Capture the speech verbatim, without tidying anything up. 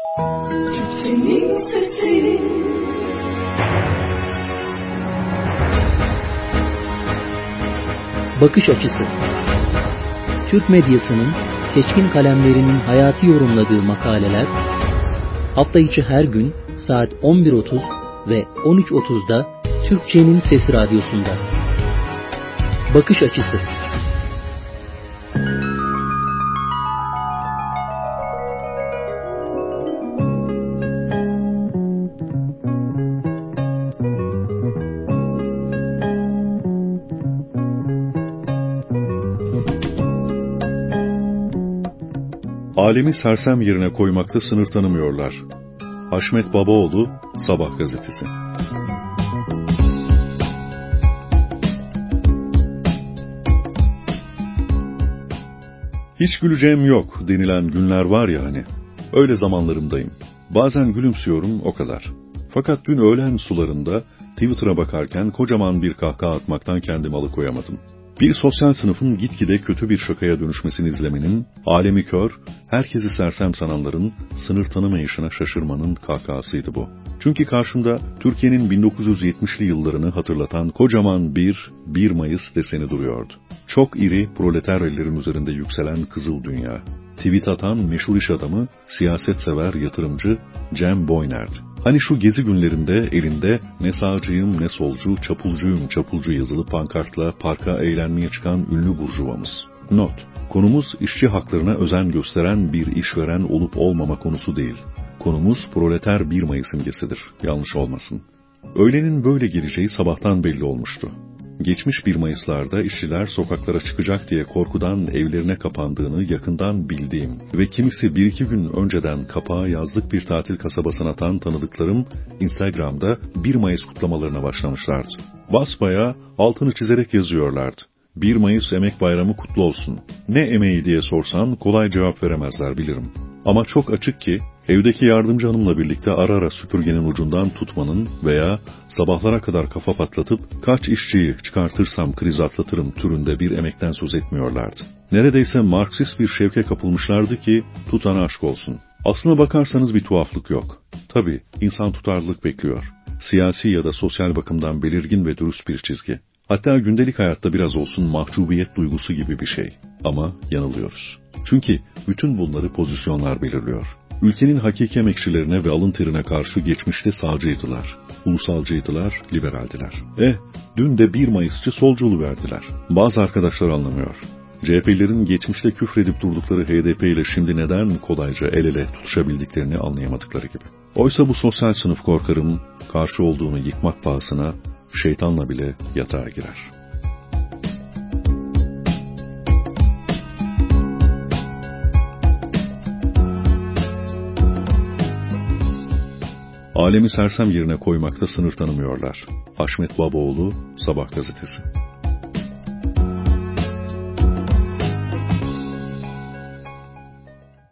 Türkçenin sesi. Bakış açısı. Türk medyasının seçkin kalemlerinin hayatı yorumladığı makaleler, hafta içi her gün saat on bir otuz ve on üç otuzda Türkçenin Sesi Radyosu'nda. Bakış açısı. Alemi sersem yerine koymakta sınır tanımıyorlar. Haşmet Babaoğlu, Sabah gazetesi. Hiç güleceğim yok denilen günler var ya hani. Öyle zamanlarımdayım. Bazen gülümsüyorum o kadar. Fakat dün öğlen sularında Twitter'a bakarken kocaman bir kahkaha atmaktan kendimi alıkoyamadım. Bir sosyal sınıfın gitgide kötü bir şakaya dönüşmesini izlemenin, alemi kör, herkesi sersem sananların sınır tanımayışına şaşırmanın kahkahasıydı bu. Çünkü karşımda Türkiye'nin bin dokuz yüz yetmişli yıllarını hatırlatan kocaman bir bir Mayıs deseni duruyordu. Çok iri proleter ellerin üzerinde yükselen kızıl dünya. Tweet atan meşhur iş adamı, siyaset sever yatırımcı Cem Boyner'di. Hani şu gezi günlerinde elinde ne sağcıyım ne solcu, çapulcuyum çapulcu yazılı pankartla parka eğlenmeye çıkan ünlü burjuvamız. Not: konumuz işçi haklarına özen gösteren bir işveren olup olmama konusu değil. Konumuz proleter bir Mayıs simgesidir. Yanlış olmasın. Öğlenin böyle geleceği sabahtan belli olmuştu. Geçmiş bir Mayıslarda işçiler sokaklara çıkacak diye korkudan evlerine kapandığını yakından bildiğim ve kimisi bir iki gün önceden kapağa yazlık bir tatil kasabasına atan tanıdıklarım Instagram'da bir Mayıs kutlamalarına başlamışlardı. Basbayağı altını çizerek yazıyorlardı. bir Mayıs Emek Bayramı kutlu olsun. Ne emeği diye sorsan kolay cevap veremezler bilirim. Ama çok açık ki evdeki yardımcı hanımla birlikte ara ara süpürgenin ucundan tutmanın veya sabahlara kadar kafa patlatıp kaç işçiyi çıkartırsam kriz atlatırım türünde bir emekten söz etmiyorlardı. Neredeyse Marksist bir şevke kapılmışlardı ki tutana aşk olsun. Aslına bakarsanız bir tuhaflık yok. Tabii insan tutarlılık bekliyor. Siyasi ya da sosyal bakımdan belirgin ve dürüst bir çizgi. Hatta gündelik hayatta biraz olsun mahcubiyet duygusu gibi bir şey. Ama yanılıyoruz. Çünkü bütün bunları pozisyonlar belirliyor. Ülkenin hakiki emekçilerine ve alın terine karşı geçmişte sağcıydılar, ulusalcıydılar, liberaldiler. Eh, dün de bir Mayısçı solculuğu verdiler. Bazı arkadaşlar anlamıyor. C H P'lilerin geçmişte küfredip durdukları H D P ile şimdi neden kolayca el ele tutuşabildiklerini anlayamadıkları gibi. Oysa bu sosyal sınıf korkarım, karşı olduğunu yıkmak pahasına şeytanla bile yatağa girer. Alemi sersem yerine koymakta sınır tanımıyorlar. Haşmet Babaoğlu, Sabah gazetesi.